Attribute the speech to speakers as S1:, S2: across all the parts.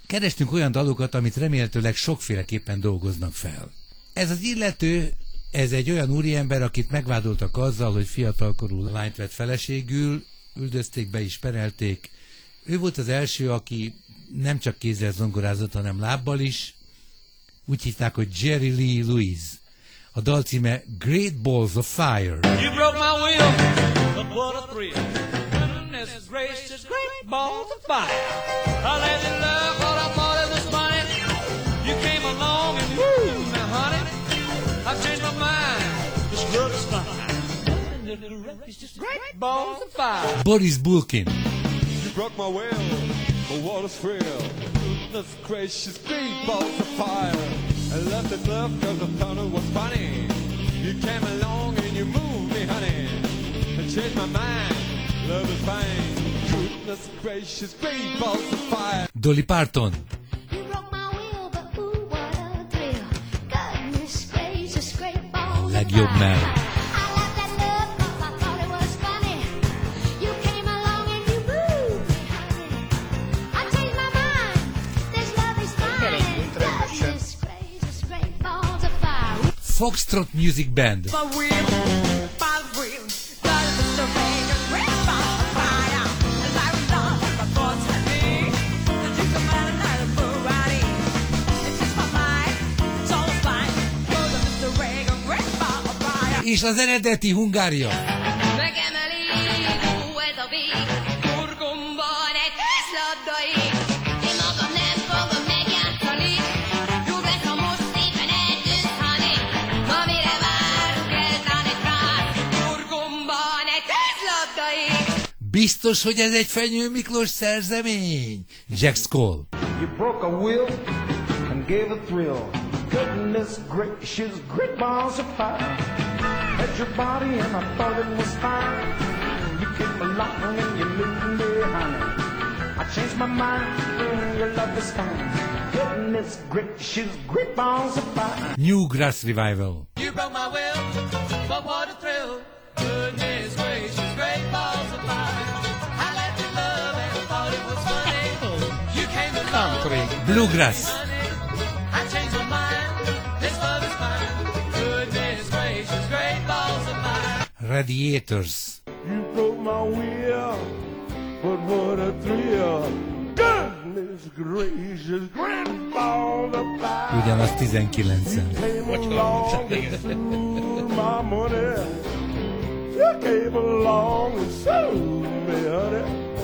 S1: Kerestünk olyan dalokat, amit remélhetőleg sokféleképpen dolgoznak fel. Ez az illető, ez egy olyan úriember, akit megvádoltak azzal, hogy fiatalkorú lányt vett feleségül, üldözték be is, perelték. Ő volt az első, aki nem csak kézzel zongorázott, hanem lábbal is. Úgy hívták, hogy Jerry Lee Lewis. A dal címe Great Balls of Fire.
S2: You broke my will, but what a thrill. Goodness gracious, great balls of fire. I let you love what I thought it was funny. You came along and woo, now honey, I've changed my mind. This love is fine. It's just great balls of fire.
S1: Boris Bulkin.
S3: You broke my will, but what a thrill. Goodness gracious, great balls of fire. I left the club cause I thought it was funny. You came along and you moved me, honey. I changed my mind, love is fine. Goodness gracious, great balls of fire.
S1: Dolly Parton.
S4: You broke my will, but ooh, what a thrill. Goodness gracious, great balls of
S1: Legjobb
S4: fire.
S1: már.
S4: I left that love cause I thought it was funny. You came along and you moved me, honey. I changed my mind, this love is fine. Goodness gracious, great balls of fire.
S1: Foxtrot Music Band. És az eredeti Hungária.
S4: Megemeli, ez a vég, burgomban egy készlabdaig. Én magam nem fogom megjátszani, jól lesz, ha most szépen eltűnhani. Amire várunk, eltán egy frác, burgomban egy készlabdaig.
S1: Biztos, hogy ez egy Fenyő Miklós szerzemény. Jack Skoll.
S5: You broke a will and gave a thrill. Goodness gracious, great balls of fire. Had your body and I thought it was fine. You came along and you moved me, honey. I changed my mind, your love is fine. Goodness gracious, great balls of fire.
S1: Newgrass Revival.
S2: You broke my will, but what a thrill. Goodness gracious, great balls of fire. I let you love and I thought it was funny. You came along,
S1: Bluegrass.
S2: I changed my mind. This love is fine. Goodness gracious, great balls of fire.
S1: Radiators.
S3: You broke my will, but what a thrill. Goodness gracious, great balls of fire.
S1: Ugyanaz 19-en.
S3: Came along and sold my money. You came along and sold me, honey.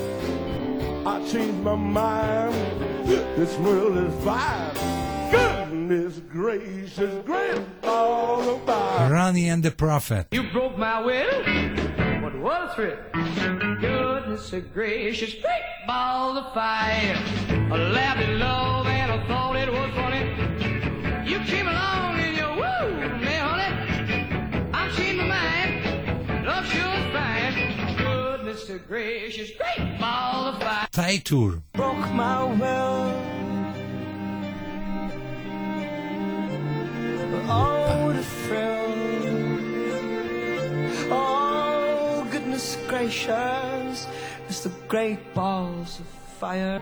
S3: I changed my mind. This world is fine. Goodness gracious, great balls of fire.
S1: Ronnie and the Prophet.
S2: You broke my will, but what a thrill. Goodness gracious, great ball of fire. I laughed in love and I thought it was funny. You came along and you woo me, honey. I changed my mind, love sure is fine. Goodness gracious, great ball of fire.
S1: Thai Tour.
S2: Broke my will. Oh, the thrill. Oh, goodness gracious. It's the great balls of fire.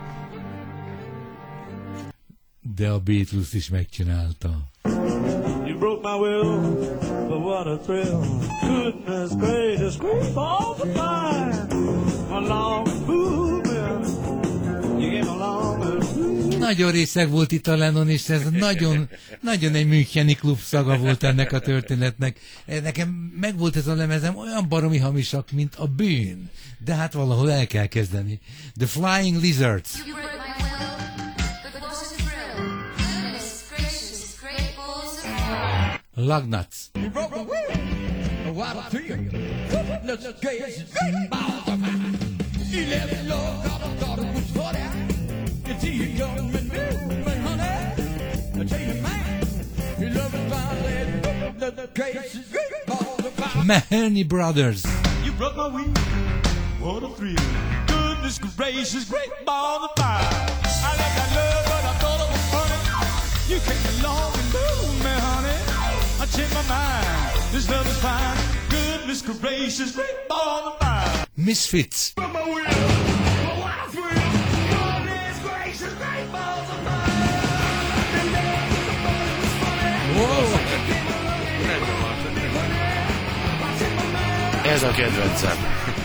S1: De a Beatles is megcsinálta.
S3: You broke my will, but what a thrill. Goodness gracious, great balls of fire. Along moving, you came along and
S1: Nagyon részeg volt itt a Lennon, és ez nagyon, nagyon egy müncheni klub szaga volt ennek a történetnek. Nekem megvolt ez a lemezem, olyan baromi hamisak, mint a bűn. De hát valahol el kell kezdeni. The Flying Lizards.
S4: You broke my will, but what a thrill. Goodness gracious, great balls of fire.
S1: Lugnuts.
S2: You broke my will. What a thrill. Goodness gracious, great balls of fire. You let me love, I thought it was funny. You see you come and move me, honey. I tell you, man, you love is fine. The gracious, great balls of fire.
S1: Mahoney Brothers.
S3: you broke my will. What a thrill. Goodness gracious, great balls of fire. I left that love, but I thought it was funny. You came along and moved me, honey. I changed my mind. This love is fine. Goodness gracious, great balls of fire.
S1: Misfits.
S3: Broke my will. What a thrill. Goodness gracious, great balls
S6: Ez a kedvencem.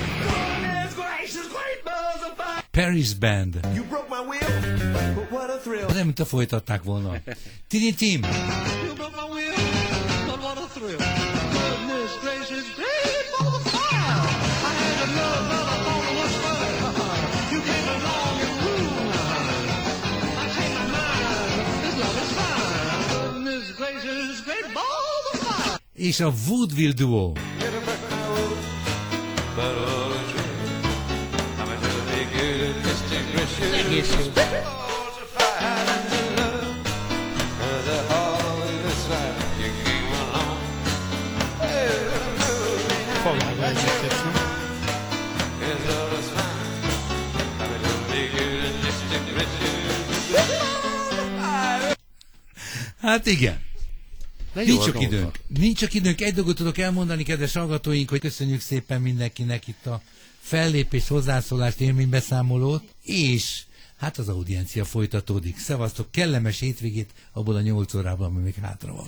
S1: Paris Band.
S5: You broke my will, but what a thrill.
S1: Nem, mint a folytatták volna. Tini Tim.
S3: You broke my will, but what a thrill. Goodness gracious, great balls of fire. I had a love that I thought was fun. You came along and I changed my mind. This love is fine. Goodness gracious, great balls of fire.
S1: És a Woodville Duo. Hát igen. Nincs sok időnk. Nincs sok időnk. Egy dolgot tudok elmondani, kedves hallgatóink, hogy köszönjük szépen mindenkinek itt a fellépés, hozzászólást, élménybeszámolót, és hát az audiencia folytatódik. Szevasztok, kellemes hétvégét abból a 8 órában, ami még hátra van.